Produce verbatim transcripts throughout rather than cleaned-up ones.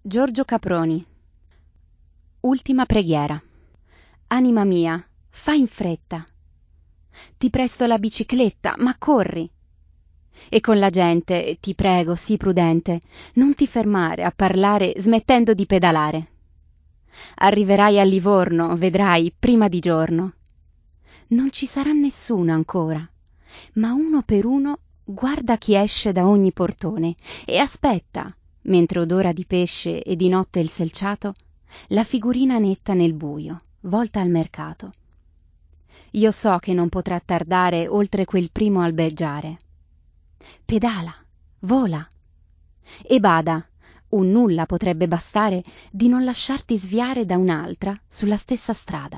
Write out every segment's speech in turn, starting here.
Giorgio Caproni. Ultima preghiera. Anima mia, fai in fretta. Ti presto la bicicletta, ma corri. E con la gente, ti prego, sii prudente, non ti fermare a parlare smettendo di pedalare. Arriverai a Livorno, vedrai, prima di giorno. Non ci sarà nessuno ancora, ma uno per uno guarda chi esce da ogni portone e aspetta, mentre odora di pesce e di notte il selciato, la figurina netta nel buio, volta al mercato. Io so che non potrà tardare oltre quel primo albeggiare. Pedala, vola e bada, un nulla potrebbe bastare di non lasciarti sviare da un'altra sulla stessa strada.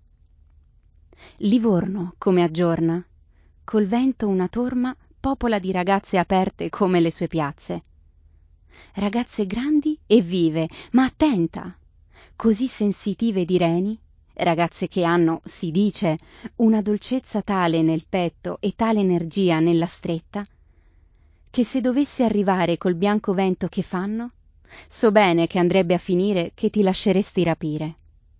Livorno, come aggiorna, col vento una torma popola di ragazze aperte come le sue piazze. Ragazze grandi e vive, ma attenta, così sensitive di reni, ragazze che hanno, si dice, una dolcezza tale nel petto e tale energia nella stretta, che se dovesse arrivare col bianco vento che fanno, so bene che andrebbe a finire che ti lasceresti rapire.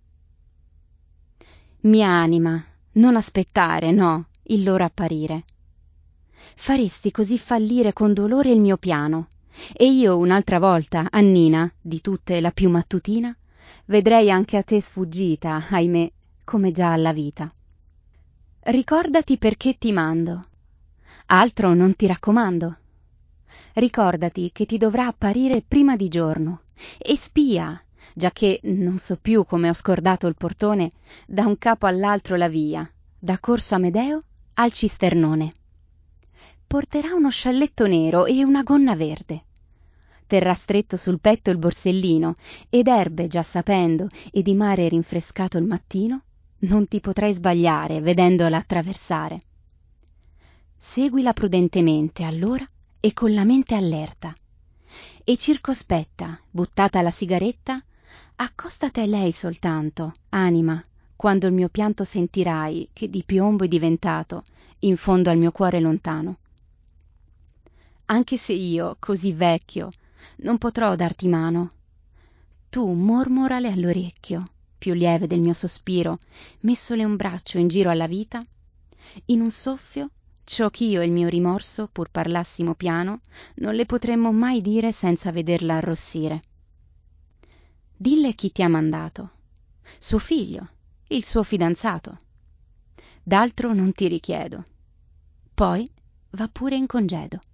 Mia anima, non aspettare, no, il loro apparire. Faresti così fallire con dolore il mio piano, e io un'altra volta, Annina, di tutte la più mattutina, vedrei anche a te sfuggita, ahimè, come già alla vita. Ricordati perché ti mando, altro non ti raccomando. Ricordati che ti dovrà apparire prima di giorno, e spia, giacché non so più come ho scordato il portone, da un capo all'altro la via, da Corso Amedeo al Cisternone. Porterà uno scialletto nero e una gonna verde. Terrà stretto sul petto il borsellino, ed erbe già sapendo e di mare rinfrescato il mattino, non ti potrai sbagliare vedendola attraversare. Seguila prudentemente allora e con la mente allerta, e circospetta, buttata la sigaretta, accostate a lei soltanto, anima, quando il mio pianto sentirai che di piombo è diventato in fondo al mio cuore lontano. Anche se io, così vecchio, non potrò darti mano, tu mormorale all'orecchio, più lieve del mio sospiro, messole un braccio in giro alla vita, in un soffio ciò ch'io e il mio rimorso, pur parlassimo piano, non le potremmo mai dire senza vederla arrossire. Dille chi ti ha mandato, suo figlio, il suo fidanzato. D'altro non ti richiedo. Poi va pure in congedo.